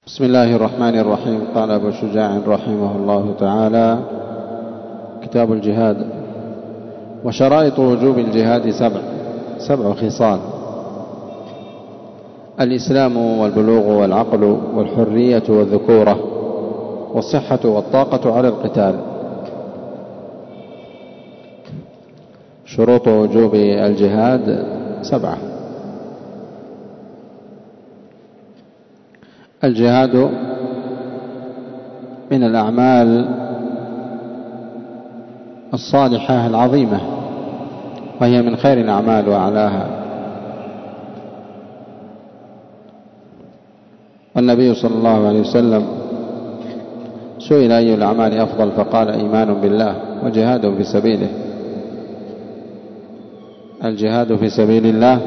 بسم الله الرحمن الرحيم. قال أبو شجاع رحمه الله تعالى: كتاب الجهاد. وشرائط وجوب الجهاد سبع خصال: الإسلام والبلوغ والعقل والحرية والذكورة والصحة والطاقة على القتال. شروط وجوب الجهاد 7. الجهاد من الأعمال الصالحة العظيمة، وهي من خير الأعمال وأعلاها. والنبي صلى الله عليه وسلم سئل أي الأعمال أفضل، فقال: إيمان بالله وجهاد في سبيله. الجهاد في سبيل الله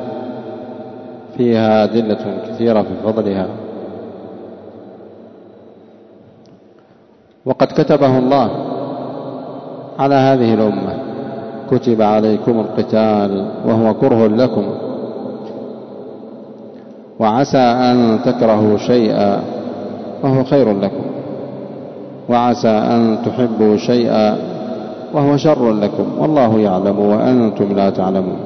فيها أدلة كثيرة في فضلها، وقد كتبه الله على هذه الأمة: كتب عليكم القتال وهو كره لكم، وعسى أن تكرهوا شيئا وهو خير لكم، وعسى أن تحبوا شيئا وهو شر لكم، والله يعلم وأنتم لا تعلمون.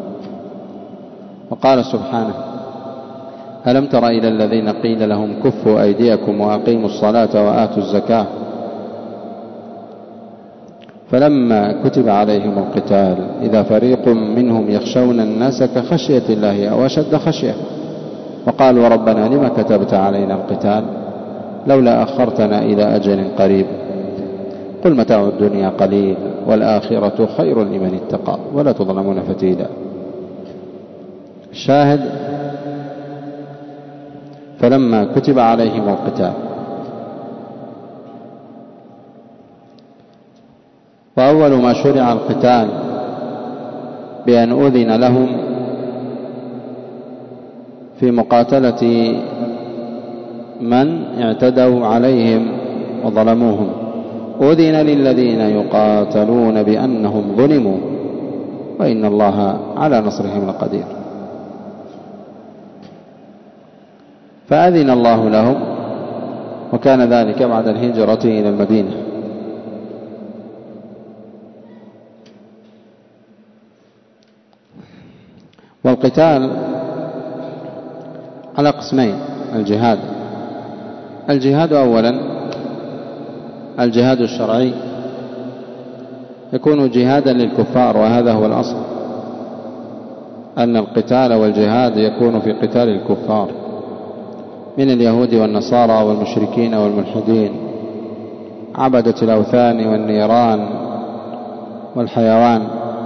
وقال سبحانه: ألم تر إلى الذين قيل لهم كفوا أيديكم وأقيموا الصلاة وآتوا الزكاة فلما كتب عليهم القتال إذا فريق منهم يخشون الناس كخشية الله أو أشد خشية، وقالوا ربنا لما كتبت علينا القتال لولا أخرتنا إلى أجل قريب قل متاع الدنيا قليل والآخرة خير لمن اتقى ولا تظلمون فتيلا. الشاهد: فلما كتب عليهم القتال. وأول ما شرع القتال بأن أذن لهم في مقاتلة من اعتدوا عليهم وظلموهم. أذن للذين يقاتلون بأنهم ظلموا وإن الله على نصرهم لقدير. فأذن الله لهم، وكان ذلك بعد الهجرة إلى المدينة. والقتال على قسمين: الجهاد أولا الجهاد الشرعي يكون جهادا للكفار، وهذا هو الأصل، أن القتال والجهاد يكون في قتال الكفار من اليهود والنصارى والمشركين والملحدين، عبدة الأوثان والنيران والحيوان،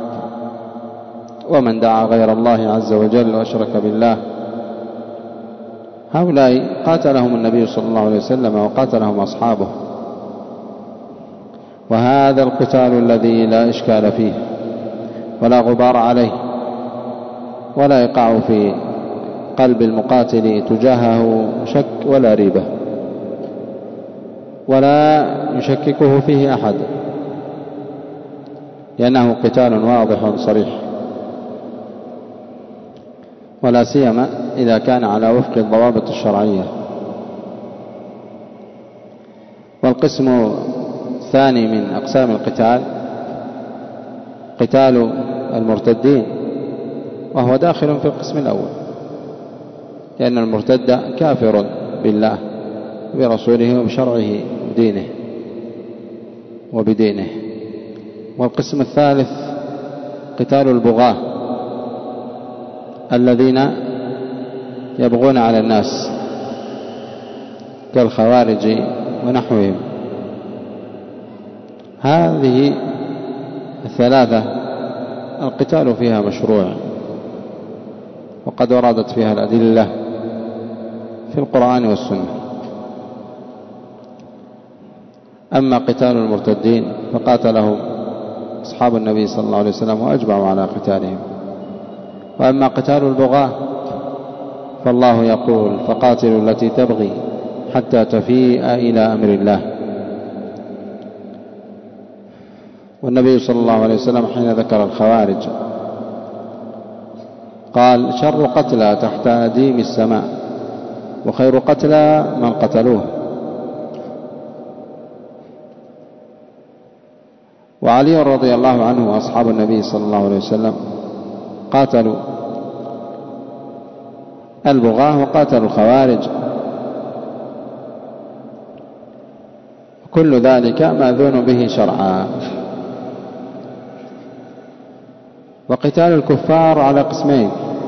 ومن دعا غير الله عز وجل وأشرك بالله. هؤلاء قاتلهم النبي صلى الله عليه وسلم وقاتلهم أصحابه، وهذا القتال الذي لا إشكال فيه ولا غبار عليه، ولا يقع في قلب المقاتل تجاهه شك ولا ريبة، ولا يشككه فيه أحد، لأنه قتال واضح صريح، ولا سيما إذا كان على وفق الضوابط الشرعية. والقسم الثاني من أقسام القتال قتال المرتدين، وهو داخل في القسم الأول، لأن المرتد كافر بالله وبرسوله وبشرعه وبدينه. والقسم الثالث قتال البغاة الذين يبغون على الناس كالخوارج ونحوهم. هذه الثلاثة القتال فيها مشروع، وقد وردت فيها الأدلة في القرآن والسنة. أما قتال المرتدين فقاتلهم أصحاب النبي صلى الله عليه وسلم وأجمعوا على قتالهم. وأما قتال البغاة فالله يقول: فقاتلوا التي تبغي حتى تفيء إلى أمر الله. والنبي صلى الله عليه وسلم حين ذكر الخوارج قال: شر قتلى تحت أديم السماء وخير قتلى من قتلوه. وعلي رضي الله عنه وأصحاب النبي صلى الله عليه وسلم قاتلوا البغاة وقاتلوا الخوارج، كل ذلك مأذون به شرعا. وقتال الكفار على قسمين: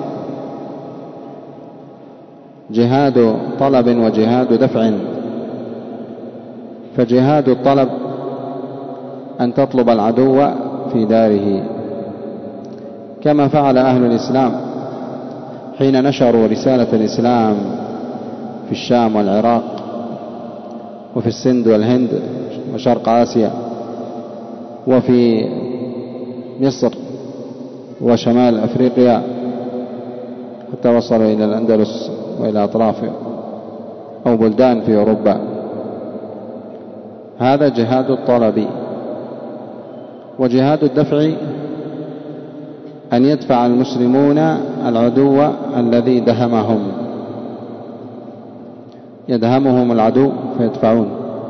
جهاد طلب وجهاد دفع. فجهاد الطلب أن تطلب العدو في داره، كما فعل أهل الإسلام حين نشروا رسالة الإسلام في الشام والعراق وفي السند والهند وشرق آسيا وفي مصر وشمال أفريقيا حتى وصلوا إلى الأندلس وإلى أطراف أو بلدان في أوروبا. هذا جهاد الطلب. وجهاد الدفع أن يدفع المسلمون العدو الذي يدهمهم العدو فيدفعون.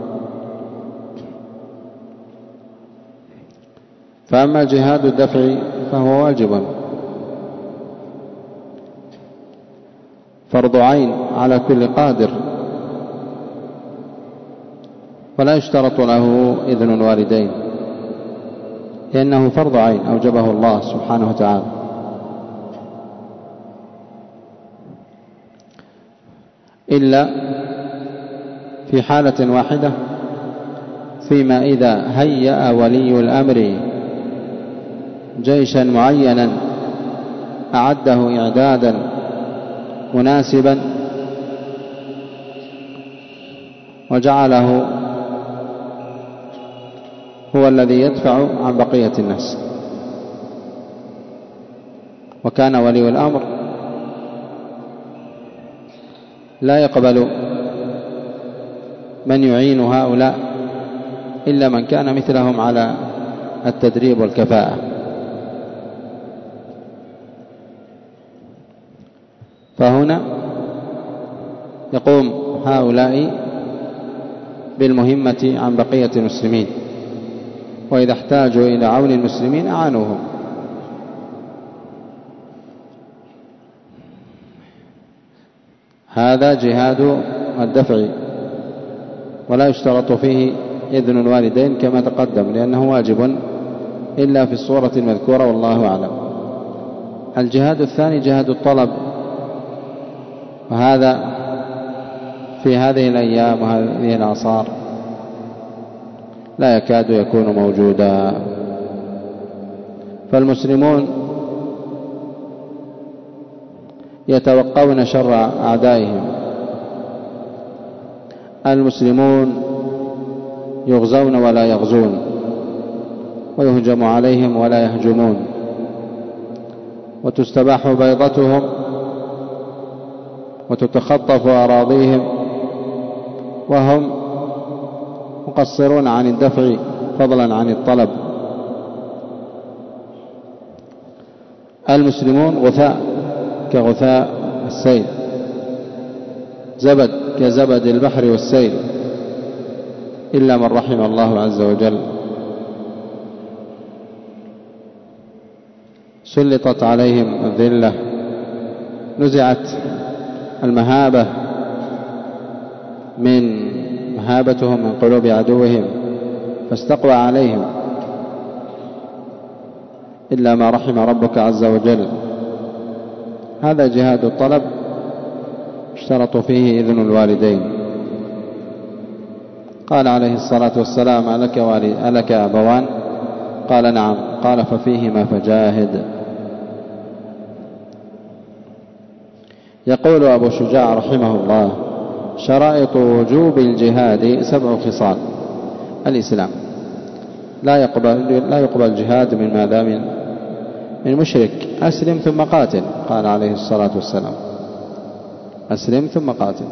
فأما جهاد الدفع فهو واجب فرض عين على كل قادر، ولا يشترط له إذن الوالدين، لأنه فرض عين أوجبه الله سبحانه وتعالى. إلا في حالة واحدة، فيما إذا هيأ ولي الأمر جيشا معينا أعده إعدادا مناسبا وجعله هو الذي يدفع عن بقية الناس، وكان ولي الأمر لا يقبل من يعين هؤلاء إلا من كان مثلهم على التدريب والكفاءة. فهنا يقوم هؤلاء بالمهمة عن بقية المسلمين، وإذا احتاجوا إلى عون المسلمين أعانوهم. هذا جهاد الدفع، ولا يشترط فيه إذن الوالدين كما تقدم، لأنه واجب إلا في الصورة المذكورة والله أعلم. الجهاد الثاني جهاد الطلب، وهذا في هذه الأيام وهذه الأعصار لا يكاد يكون موجودا. فالمسلمون يتوقون شر أعدائهم، المسلمون يغزون ولا يغزون، ويهجم عليهم ولا يهجمون، وتستباح بيضتهم وتتخطف أراضيهم، وهم مقصرون عن الدفع فضلا عن الطلب. المسلمون غثاء كغثاء السيل، زبد كزبد البحر والسيل، إلا من رحم الله عز وجل. سلطت عليهم الذلة، نزعت المهابة مهابتهم من قلوب عدوهم فاستقوى عليهم، إلا ما رحم ربك عز وجل. هذا جهاد الطلب اشترطوا فيه إذن الوالدين. قال عليه الصلاة والسلام: ألك أبوان؟ قال: نعم. قال: ففيهما فجاهد. يقول أبو شجاع رحمه الله: شرائط وجوب الجهاد 7 خصال. الإسلام، لا يقبل الجهاد من ماذا من مشرك. أسلم ثم قاتل، قال عليه الصلاة والسلام: أسلم ثم قاتل.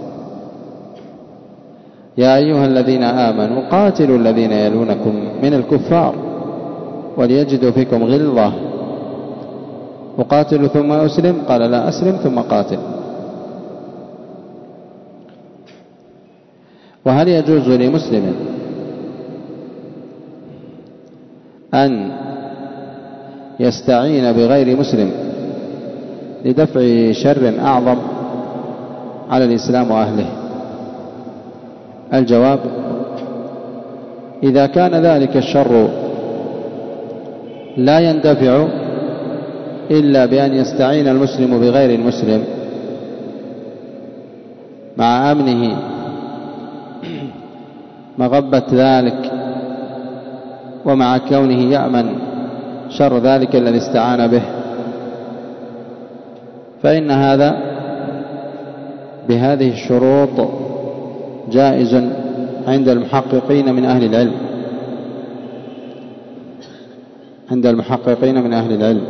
يا أيها الذين آمنوا قاتلوا الذين يلونكم من الكفار وليجدوا فيكم غلظة. وقاتلوا ثم أسلم، قال: لا، أسلم ثم قاتل. وهل يجوز لمسلم أن يستعين بغير مسلم لدفع شر أعظم على الإسلام وأهله؟ الجواب: إذا كان ذلك الشر لا يندفع إلا بأن يستعين المسلم بغير المسلم مع أمنه مغبة ذلك ومع كونه يأمن شر ذلك الذي استعان به، فإن هذا بهذه الشروط جائز عند المحققين من أهل العلم، عند المحققين من أهل العلم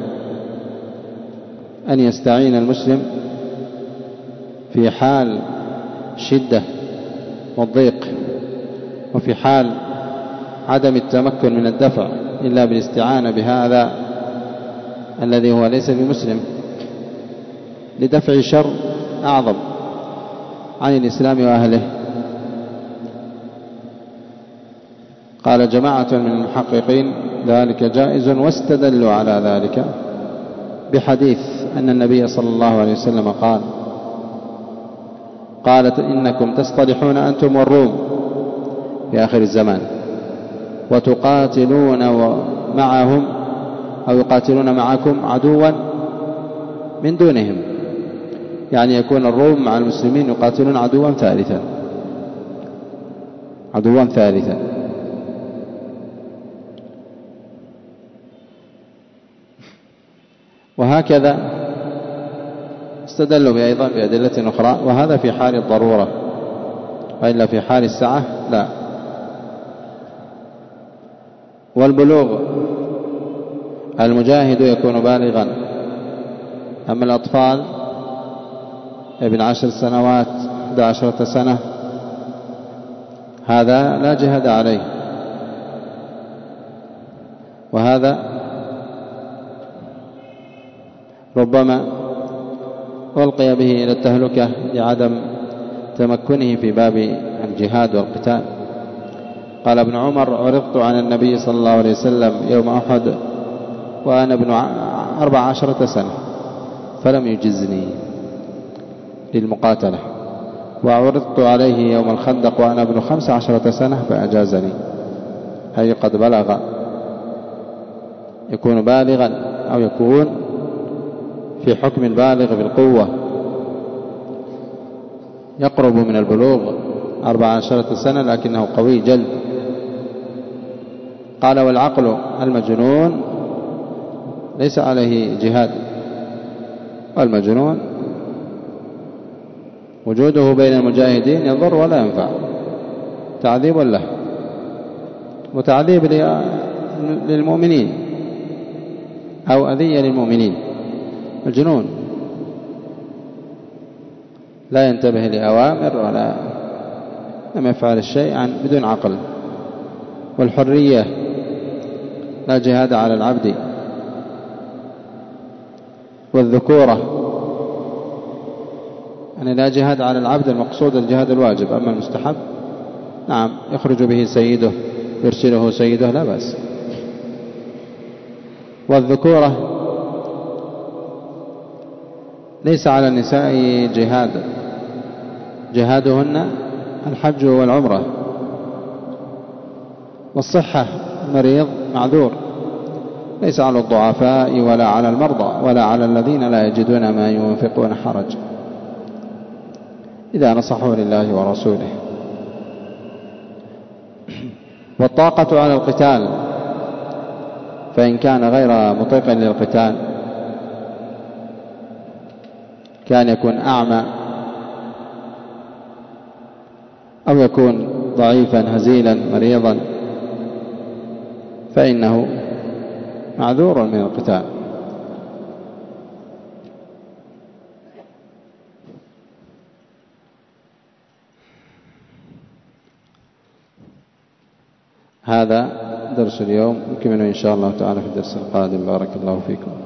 أن يستعين المسلم في حال الشدة والضيق وفي حال عدم التمكن من الدفع إلا بالاستعانة بهذا الذي هو ليس بمسلم لدفع شر أعظم عن الإسلام وأهله. قال جماعة من المحققين ذلك جائز، واستدلوا على ذلك بحديث أن النبي صلى الله عليه وسلم قالت إنكم تصطلحون أنتم والروم في آخر الزمان وتقاتلون معهم أو يقاتلون معكم عدوا من دونهم، يعني يكون الروم مع المسلمين يقاتلون عدوا ثالثا. وهكذا استدلوا أيضا بأدلة أخرى، وهذا في حال الضرورة، وإلا في حال السعة لا. والبلوغ المجاهد يكون بالغا، أما الأطفال ابن 10 سنوات 11 سنة هذا لا جهاد عليه، وهذا ربما ألقي به إلى التهلكة لعدم تمكنه في باب الجهاد والقتال. قال ابن عمر: عرضت عن النبي صلى الله عليه وسلم يوم أحد وأنا ابن 14 سنة فلم يجزني للمقاتلة، وعرضت عليه يوم الخندق وأنا ابن 15 سنة فأجازني، أي قد بلغ، يكون بالغا أو يكون في حكم البالغ بالقوة، يقرب من البلوغ 14 سنة لكنه قوي جلد. قال: والعقل المجنون ليس عليه جهاد، والمجنون وجوده بين المجاهدين يضر ولا ينفع، تعذيب له وتعذيب للمؤمنين أو أذية للمؤمنين. مجنون لا ينتبه لأوامر ولا لم يفعل الشيء بدون عقل. والحرية لا جهاد على العبد. والذكورة يعني لا جهاد على العبد، المقصود الجهاد الواجب، أما المستحب نعم يخرج به سيده يرسله سيده لا بأس. والذكورة ليس على النساء جهادهن الحج والعمرة. والصحة المريض معذور، ليس على الضعفاء ولا على المرضى ولا على الذين لا يجدون ما ينفقون حرج إذا نصحوا لله ورسوله. والطاقة على القتال، فإن كان غير مطيق للقتال كان يكون أعمى أو يكون ضعيفا هزيلا مريضا فإنه معذور من القتال. هذا درس اليوم، نكمل إن شاء الله تعالى في الدرس القادم. بارك الله فيكم.